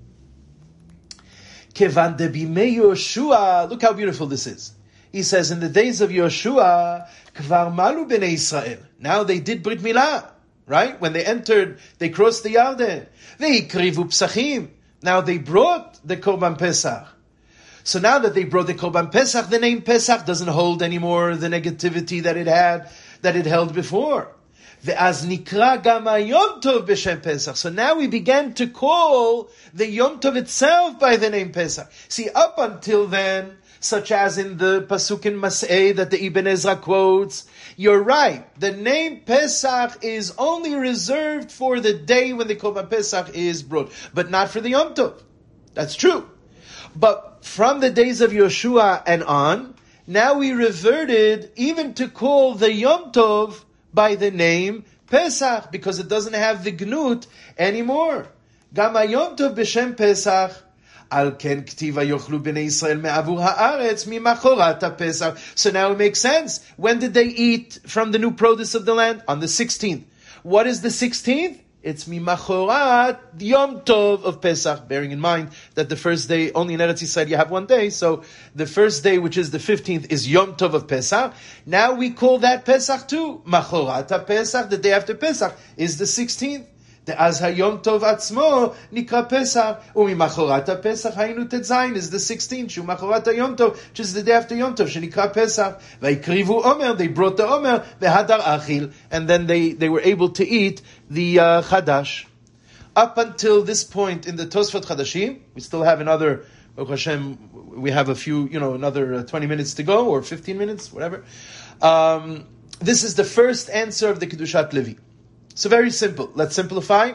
Kevan de bimei Yoshua. Look how beautiful this is. He says, in the days of Yoshua, kvar malu bnei Israel. Now they did Brit Milah, right? When they entered, they crossed the Yarden. Ve'ikrivu psachim. Now they brought the Korban Pesach. So now that they brought the Korban Pesach, the name Pesach doesn't hold anymore the negativity that it had, that it held before. Ve'az nikra gam Yom Tov b'shem Pesach. So now we began to call the Yom Tov itself by the name Pesach. See, up until then, such as in the Pasuk in Mas'eh that the Ibn Ezra quotes, you're right. The name Pesach is only reserved for the day when the Korban Pesach is brought, but not for the Yom Tov. That's true. But from the days of Yoshua and on, now we reverted even to call the Yom Tov by the name Pesach, because it doesn't have the Gnut anymore. Gama Yom Tov b'shem Pesach, al ken ktiva yochlu b'nei Yisrael me'avur ha'aretz mimachorat Pesach. So now it makes sense. When did they eat from the new produce of the land? On the sixteenth. What is the sixteenth? It's mimachorat Yom Tov of Pesach, bearing in mind that the first day, only in Eretz Yisrael you have one day, so the first day, which is the fifteenth, is Yom Tov of Pesach. Now we call that Pesach too. Machorat Pesach, the day after Pesach, is the sixteenth. The Az HaYom Tov Atzmo Nikra Pesach, Umi Machorat Pesach Hainu Tetzayin is the sixteenth. Shu Machorat Yom Tov, which is the day after Yom Tov, Shenikra Pesach. Vaikrivu Omer, they brought the Omer, the Hadar Achil, and then they, they were able to eat the uh, Chadash. Up until this point in the Tosfot Chadashim, we still have another, Baruch Hashem, we have a few, you know, another uh, twenty minutes to go, or fifteen minutes, whatever. Um, this is the first answer of the Kedushat Levi. So very simple. Let's simplify.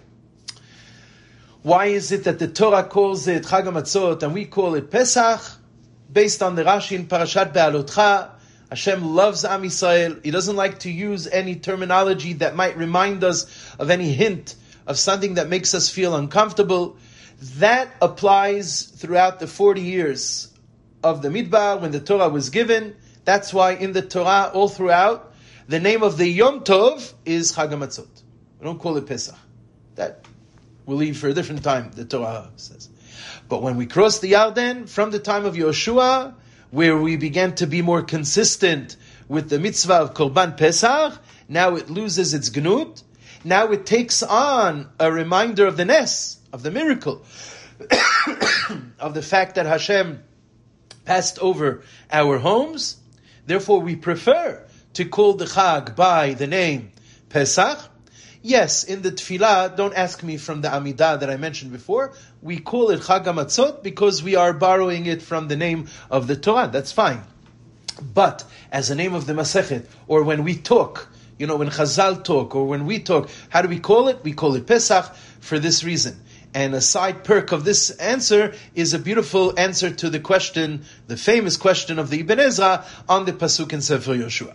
Why is it that the Torah calls it Chag HaMatzot and we call it Pesach? Based on the Rashi in Parashat Be'alotcha, Hashem loves Am Yisrael. He doesn't like to use any terminology that might remind us of any hint of something that makes us feel uncomfortable. That applies throughout the forty years of the Midbar when the Torah was given. That's why in the Torah, all throughout, the name of the Yom Tov is Chag HaMatzot. We don't call it Pesach. That we'll leave for a different time, the Torah says. But when we cross the Yarden, from the time of Yoshua, where we began to be more consistent with the mitzvah of Korban Pesach, now it loses its gnut. Now it takes on a reminder of the Nes, of the miracle, of the fact that Hashem passed over our homes. Therefore, we prefer to call the Chag by the name Pesach. Yes, in the Tefillah, don't ask me from the Amidah that I mentioned before, we call it Chag HaMatzot because we are borrowing it from the name of the Torah. That's fine. But as a name of the Masechet, or when we talk You know, when Chazal talk, or when we talk, how do we call it? We call it Pesach for this reason. And a side perk of this answer is a beautiful answer to the question, the famous question of the Ibn Ezra on the Pasuk in Sefer Yoshua.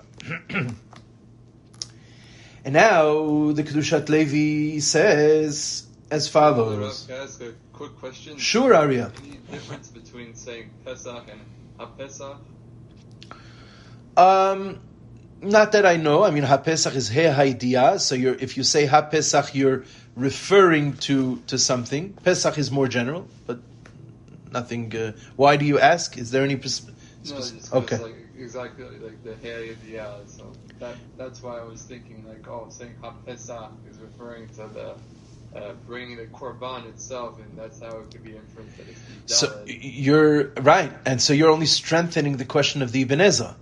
And now the Kedushat Levi says as follows. Can I ask a quick question? Sure, Arya. Any difference between saying Pesach and HaPesach? Um, not that I know. I mean, HaPesach is He Haidiah, so you're, if you say HaPesach, you're referring to, to something. Pesach is more general, but nothing. Uh, why do you ask? Is there any? Pers- No, just okay. like exactly like the Hey yeah. So that that's why I was thinking like, oh, saying HaPesach is referring to the uh, bringing the korban itself, and that's how it could be inferenced that it's the So Dalet. you're right, and so you're only strengthening the question of the Ibn Ezra,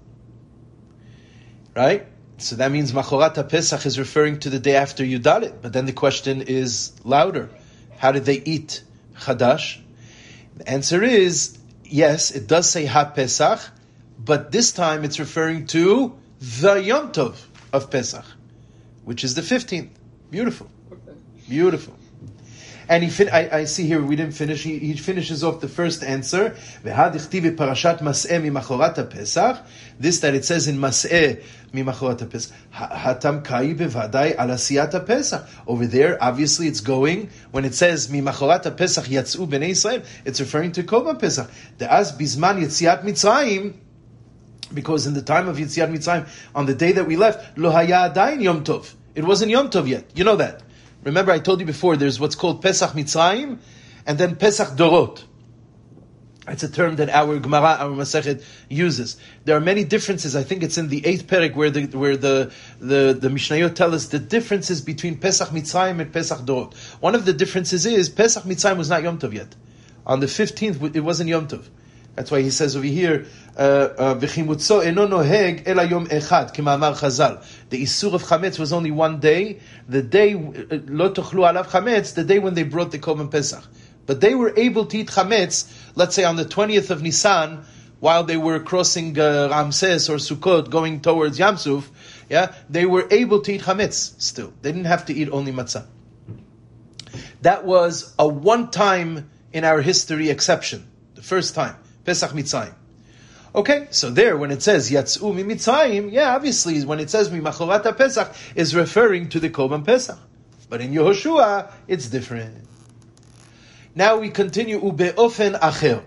right? So that means Machorat HaPesach is referring to the day after Yudalit, but then the question is louder: how did they eat Chadash? The answer is yes, it does say HaPesach, but this time it's referring to the Yom Tov of Pesach, which is the fifteenth. Beautiful. Okay. Beautiful. And he fin- I, I see here we didn't finish. He, he finishes off the first answer. V'hadichti parashat Mas'eh mimachorat HaPesach. This that it says in Mas'eh mimachorat HaPesach. Hatam kai bevadai al asiyat HaPesach. Over there, obviously, it's going when it says mimachorat HaPesach yatzu bnei Israel. It's referring to Korban Pesach. De'az bizman yetziat Mitzrayim. Because in the time of Yetziat Mitzrayim, on the day that we left, lo haya adayin Yom Tov. It wasn't Yom Tov yet. You know that. Remember, I told you before, there's what's called Pesach Mitzrayim, and then Pesach Dorot. It's a term that our Gemara, our Masechet uses. There are many differences. I think it's in the eighth perek where the where the the, the Mishnayot tell us the differences between Pesach Mitzrayim and Pesach Dorot. One of the differences is Pesach Mitzrayim was not Yom Tov yet. On the fifteenth, it wasn't Yom Tov. That's why he says over here, "V'chimutzo eno noheg ela yom echad," k'ma'amar Chazal. The isur of chametz was only one day. The day lo tochlu alav chametz, the day when they brought the Korban Pesach. But they were able to eat chametz, let's say on the twentieth of Nisan, while they were crossing uh, Ramses or Sukkot, going towards Yam Suf. Yeah, they were able to eat chametz still. They didn't have to eat only matzah. That was a one-time in our history exception. The first time. Pesach Mitzrayim. Okay, so there, when it says Yatzu mi Mitzrayim, yeah, obviously, when it says mi Machorat HaPesach, is referring to the Korban Pesach. But in Yehoshua, it's different. Now we continue, Ube'ofen Acher.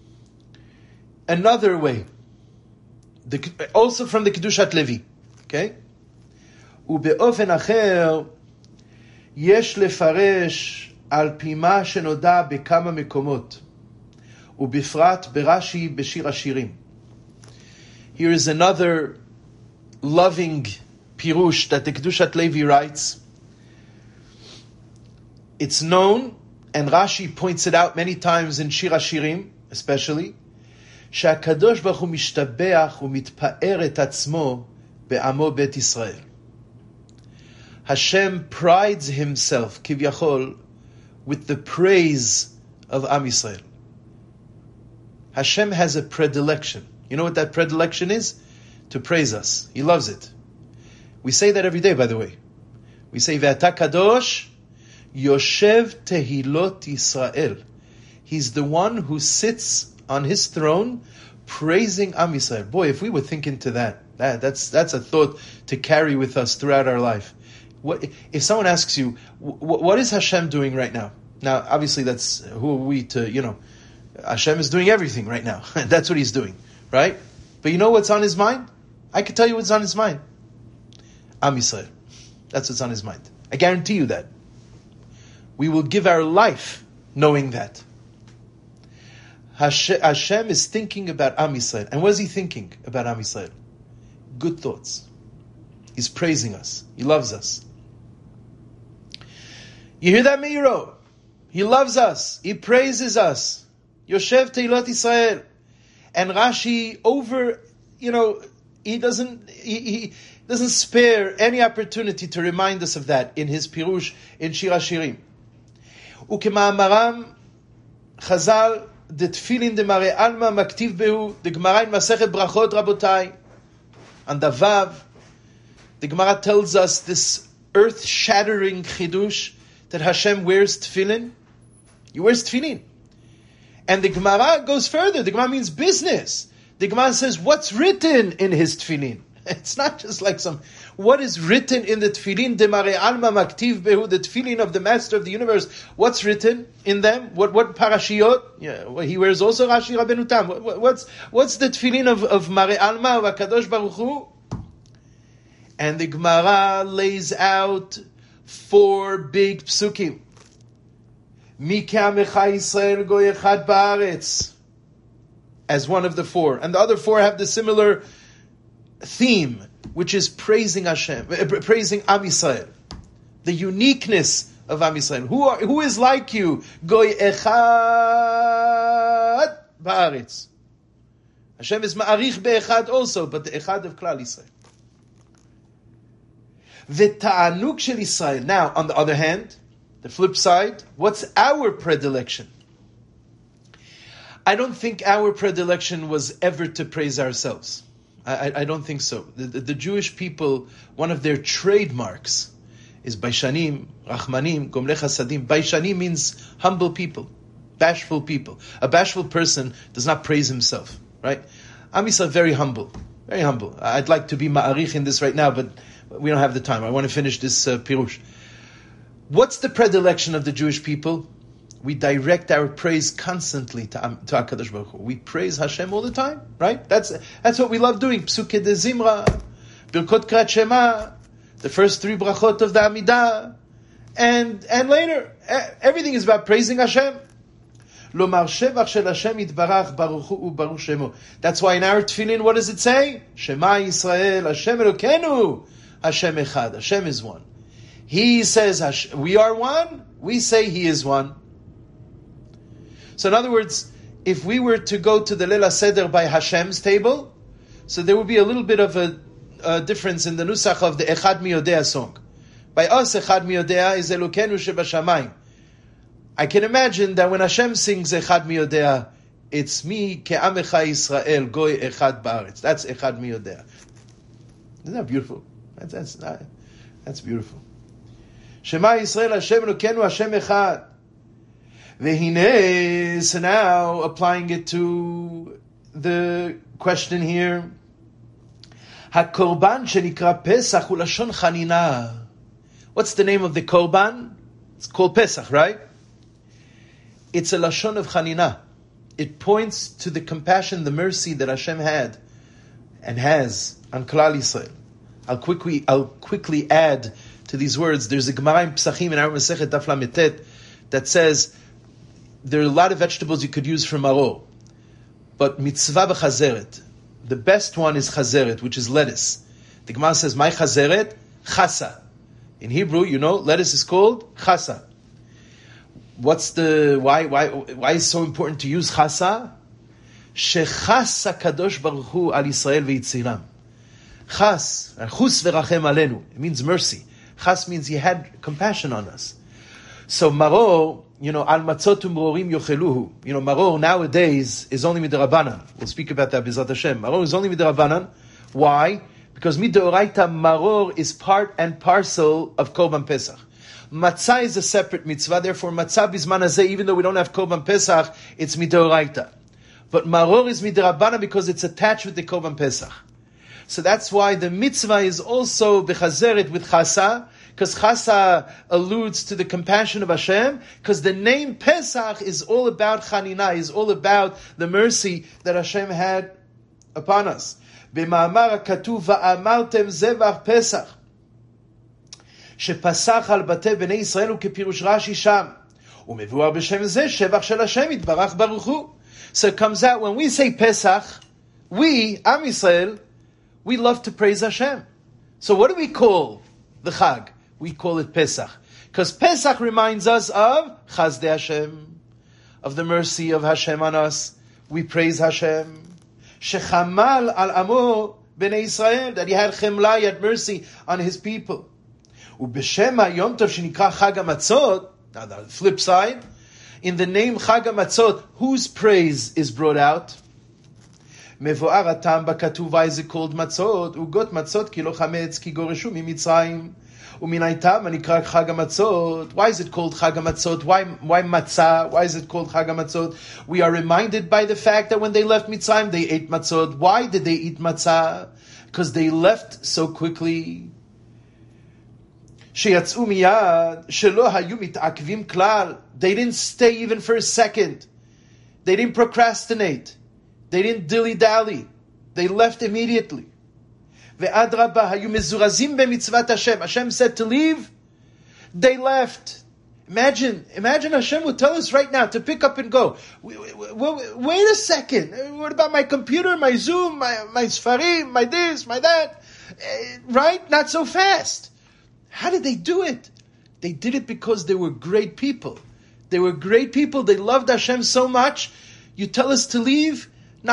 Another way. The, also from the Kedushat Levi. Okay? Ube'ofen Acher, Yesh Lefaresh al Pima Shenoda Bekama Mekomot. ובפרט ברש"י בשיר השירים. Here is another loving pirush that the Kedushat Levi writes. It's known, and Rashi points it out many times in Shir HaShirim, especially, שהקדוש ברוך הוא משתבח ומתפאר את עצמו בעמו בית ישראל. Hashem prides himself, כביכול, with the praise of Am Yisrael. Hashem has a predilection. You know what that predilection is? To praise us. He loves it. We say that every day, by the way. We say, Ve'ata kadosh, Yoshev tehilot Yisrael. He's the one who sits on his throne praising Am Yisrael. Boy, if we were thinking to that, that that's that's a thought to carry with us throughout our life. What if someone asks you, what is Hashem doing right now? Now, obviously, that's who are we to, you know, Hashem is doing everything right now. That's what He's doing, right? But you know what's on His mind? I can tell you what's on His mind. Am Yisrael. That's what's on His mind. I guarantee you that. We will give our life knowing that. Hashem, Hashem is thinking about Am Yisrael. And what is He thinking about Am Yisrael? Good thoughts. He's praising us. He loves us. You hear that, Meiro? He loves us. He praises us. Yoshev Teilot Israel. And Rashi over, you know, he doesn't he, he doesn't spare any opportunity to remind us of that in his Pirush in Shir HaShirim. Ukema'amaram Chazal the Tefillin de Mare Alma Maktiv Behu the Gemara in Masechet Brachot Rabotai and the Vav the Gemara tells us this earth-shattering chidush that Hashem wears tefillin. He wears tefillin. And the Gemara goes further. The Gemara means business. The Gemara says, what's written in his tefillin? It's not just like some, what is written in the tefillin, de mare alma maktiv behu, the tefillin of the Master of the Universe. What's written in them? What what parashiyot? Yeah, well, he wears also Rashi Rabbeinu Tam. What, what's what's the tefillin of, of mare alma of HaKadosh Baruch Hu? And the Gemara lays out four big psukim. Mi ka'amecha Yisrael goy echad ba'aretz, as one of the four. And the other four have the similar theme, which is praising Hashem, praising Am Yisrael, the uniqueness of Am Yisrael. Who are, who is like you? Goy echad ba'aretz. Hashem is ma'arich be'echad also, but the echad of Klal Yisrael. V'ta'anuk shel Yisrael. Now, on the other hand, the flip side, what's our predilection? I don't think our predilection was ever to praise ourselves. I, I, I don't think so. The, the, the Jewish people, one of their trademarks is Baishanim, Rachmanim, Gomlei Chasadim. Baishanim means humble people, bashful people. A bashful person does not praise himself, right? Am Yisrael very humble, very humble. I'd like to be ma'arich in this right now, but we don't have the time. I want to finish this uh, pirush. What's the predilection of the Jewish people? We direct our praise constantly to, um, to HaKadosh Baruch Hu. We praise Hashem all the time, right? That's that's what we love doing. Psuke de Zimra, Birkot Krat Shema, the first three brachot of the Amidah, and and later, everything is about praising Hashem. Lomar shevach shel Hashem yitbarach baruch hu baruch shemo. That's why in our tefillin, what does it say? Shema Yisrael, Hashem Elokeinu, Hashem Echad. Hashem is one. He says, we are one. We say He is one. So in other words, if we were to go to the Leil HaSeder by Hashem's table, so there would be a little bit of a, a difference in the nusach of the Echad Mi Yodea song. By us, Echad Mi Yodea is Elokeinu Shebashamayim. I can imagine that when Hashem sings Echad Mi Yodea, it's me ke'amecha Yisrael goy Echad ba'aretz. That's Echad Mi Yodea. Isn't that beautiful? That's that's, that's beautiful. Shema Yisrael Hashem Elokeinu Hashem Echad. Vehine, so now applying it to the question here, HaKorban shenikra Pesach hu lashon chanina. What's the name of the Korban? It's called Pesach, right? It's a lashon of chanina. It points to the compassion, the mercy that Hashem had and has on Klal Yisrael. I'll quickly, I'll quickly add to these words. There's a Gemara in Pesachim in our Masechet Daf Lametet that says there are a lot of vegetables you could use for maror, but mitzvah b'chazeret, the best one is chazeret, which is lettuce. The Gemara says, "My chazeret chasa." In Hebrew, you know, lettuce is called chasa. What's the why? Why? Why is it so important to use chasa? Shechasa kadosh baruch hu al Yisrael ve'itziram. Chas, chus verachem alenu. It means mercy. Chas means He had compassion on us. So maror, you know, al matzot umrorim yocheluhu. You know, maror nowadays is only midrabanan. We'll speak about that b'ezrat Hashem. Maror is only midrabanan. Why? Because midoraita maror is part and parcel of Korban Pesach. Matzah is a separate mitzvah. Therefore, matzah bizman hazeh, even though we don't have Korban Pesach, it's midoraita. But maror is midrabanan because it's attached with the Korban Pesach. So that's why the mitzvah is also bechazeret with chasa, because chasa alludes to the compassion of Hashem, because the name Pesach is all about chanina, is all about the mercy that Hashem had upon us. B'ma'amar ha'katuv va'amartem zevach Pesach, shepasach al batei b'nei Yisrael u'kepirush Rashi sham, u'mevuar b'shem zeh shevach shel Hashem yitbarach baruch hu. So it comes out, when we say Pesach, we, Am Yisrael, we love to praise Hashem. So what do we call the Chag? We call it Pesach. Because Pesach reminds us of Chazdei Hashem, of the mercy of Hashem on us. We praise Hashem. Shechamal al amo b'nei Yisrael, that He had chemla, He had mercy on His people. U'b'shem ha'yom tov shenikra Chag HaMatzot, now the flip side, in the name Chag HaMatzot, whose praise is brought out? מבואר הטעם בכתוב, why is it called מצות? עוגות מצות כי לא חמץ, כי גורשו ממצרים. ומן הטעם הנקרא חג המצות. Why is it called חג המצות? Why, why matzah? Why is it called חג המצות? We are reminded by the fact that when they left Mitzrayim, they ate matzot. Why did they eat matzah? Because they left so quickly. שיצאו מיד, שלא היו מתעכבים כלל. They didn't stay even for a second. They didn't procrastinate. They didn't dilly-dally. They left immediately. ואדרבה, היו מזורזים במצוות Hashem. Hashem said to leave. They left. Imagine, imagine Hashem would tell us right now to pick up and go. Wait a second. What about my computer, my Zoom, my, my Sfarim, my this, my that? Right? Not so fast. How did they do it? They did it because they were great people. They were great people. They loved Hashem so much. You tell us to leave?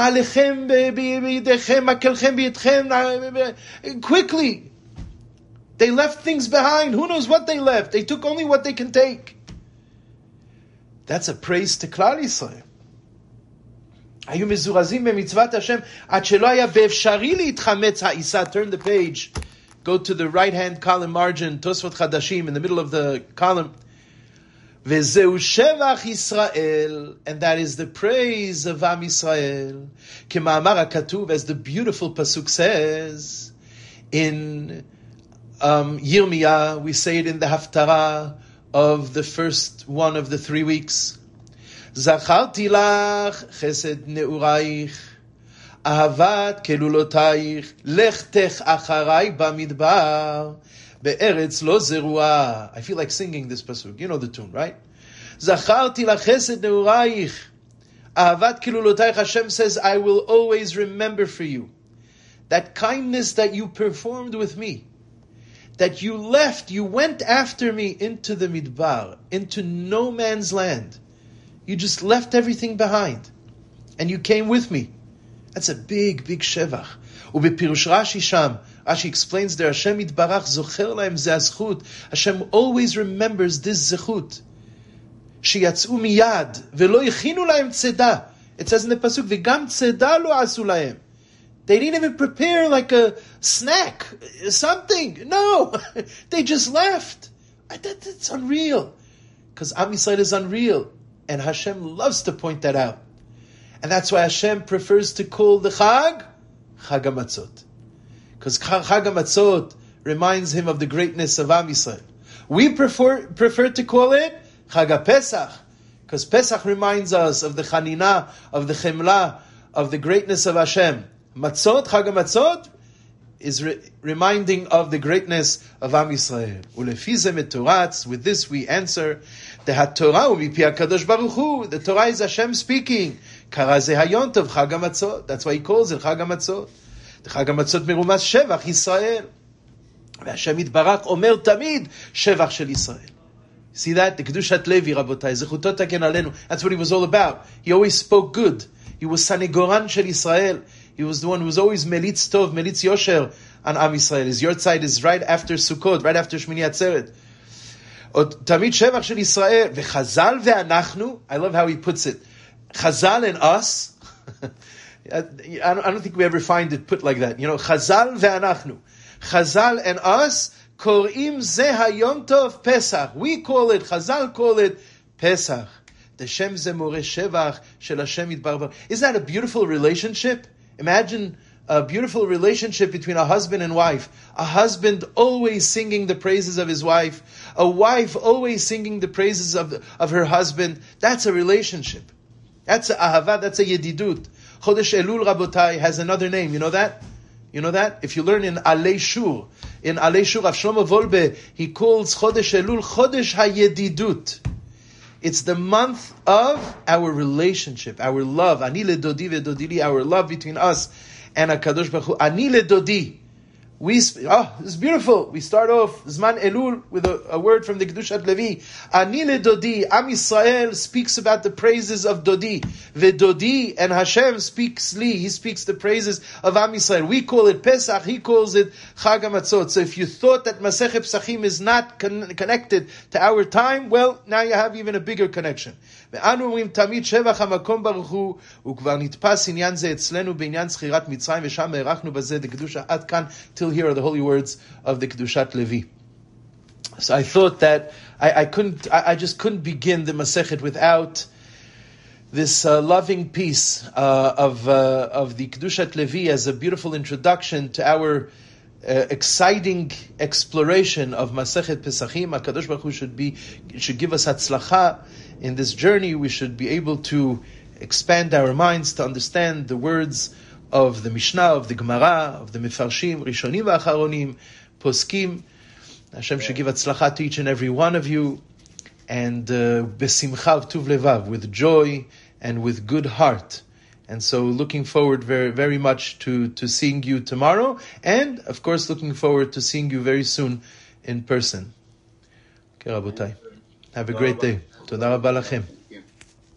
Quickly. They left things behind. Who knows what they left? They took only what they can take. That's a praise to Klal Yisrael. היו מזורזים במצוות השם עד שלא היה באפשרי להתחמץ העיסה. Turn the page. Go to the right-hand column margin, Tosfot Chadashim, in the middle of the column. Vezeu shevach Yisrael, and that is the praise of Am Yisrael. Kema'amar HaKatuv, as the beautiful pasuk says, in um, Yirmiyah, we say it in the Haftarah of the first one of the three weeks. Zacharti lach chesed ne'uraich, אהבת כלולותייך, לכתך אחריי במדבר, בארץ לא זרועה. I feel like singing this pasuk. You know the tune, right? זכרתי לך חסד נעורייך, אהבת כלולותייך. Hashem says, I will always remember for you that kindness that you performed with me, that you left, you went after me into the midbar, into no man's land. You just left everything behind, and you came with me. That's a big, big shevach. Ubepirush Rashi Sham, Rashi explains there, Hashem Yitbarach zocher lahem ze hazchut. Hashem always remembers this zechut. Sheyatzu miyad velo yechinu lahem tzeda. It says in the pasuk, v'gam tzeda lo asu lahem. They didn't even prepare like a snack, something. No, they just left. That, that's unreal. Because Am Yisrael is unreal, and Hashem loves to point that out. And that's why Hashem prefers to call the Chag, Chag HaMatzot. Because Chag HaMatzot reminds him of the greatness of Am Yisrael. We prefer, prefer to call it Chag HaPesach. Because Pesach reminds us of the Chanina, of the Chemla, of the greatness of Hashem. Matzot, Chag HaMatzot, is re- reminding of the greatness of Am Yisrael. Ulefi ze metoratz, with this we answer, the HaTorah u'mipi HaKadosh Baruch Hu, the Torah is Hashem speaking. Kara ze hayontov Chag HaMatzot. That's why he calls it Chag HaMatzot. The Chag HaMatzot merumas Shevach Yisrael. והשם יתברך אומר תמיד שבח של ישראל. See that? The Kedushat Levi, Rabotai, Zechutot Taken Alenu. That's what he was all about. He always spoke good. He was Sanegoran Shel Yisrael. He was the one who was always Melitz Tov, Melitz Yosher on Am Yisrael. His Yortzeit is right after Sukkot, right after Shmini Atzeret. תמיד שבח של ישראל. וחז"ל ואנחנו, I love how he puts it. Chazal and us, I don't think we ever find it put like that. You know, Chazal ve'anachnu. Chazal and us, korim ze hayom tov Pesach. We call it, Chazal call it Pesach. The Shem ze more shevach shel Hashem yitbarach. Isn't that a beautiful relationship? Imagine a beautiful relationship between a husband and wife. A husband always singing the praises of his wife. A wife always singing the praises of, the, of her husband. That's a relationship. That's a ahava, that's a yedidut. Chodesh Elul, Rabotai, has another name. You know that? You know that? If you learn in Alei Shur, in Alei Shur of Shlomo Volbe, he calls Chodesh Elul Chodesh HaYedidut. It's the month of our relationship, our love. Ani ledodi vedodili, our love between us and HaKadosh Baruch Hu. Ani ledodi. We, oh, it's beautiful. We start off Zman Elul with a, a word from the Kedushat Levi. Ani le Dodi. Am Yisrael speaks about the praises of Dodi. Vedodi, and Hashem speaks li. He speaks the praises of Am Yisrael. We call it Pesach. He calls it Chag HaMatzot. So if you thought that Masechet Pesachim is not con- connected to our time, well, now you have even a bigger connection. ואנו אומרים תמיד שבח המקום ברוך הוא, וכבר נתפס עניין זה אצלנו בעניין זכירת מצרים, ושם הערכנו בזה דקדושה עד כאן. Till here are the holy words of the Kedushat Levi. So I thought that I, I couldn't, I, I just couldn't begin the Masechet without this uh, loving piece uh, of uh, of the Kedushat Levi as a beautiful introduction to our uh, exciting exploration of Masechet Pesachim. HaKadosh Baruch Hu should be should give us hatzlacha in this journey. We should be able to expand our minds to understand the words of the Mishnah, of the Gemara, of the Mefarshim, Rishonim v'Acharonim, Poskim. Hashem should give hatzlacha to each and every one of you. And besimcha v'tuv levav, with joy and with good heart. And so looking forward very very much to, to seeing you tomorrow, and of course looking forward to seeing you very soon in person. Okay, Rabotai. Have a great day. Toda rabba lachem.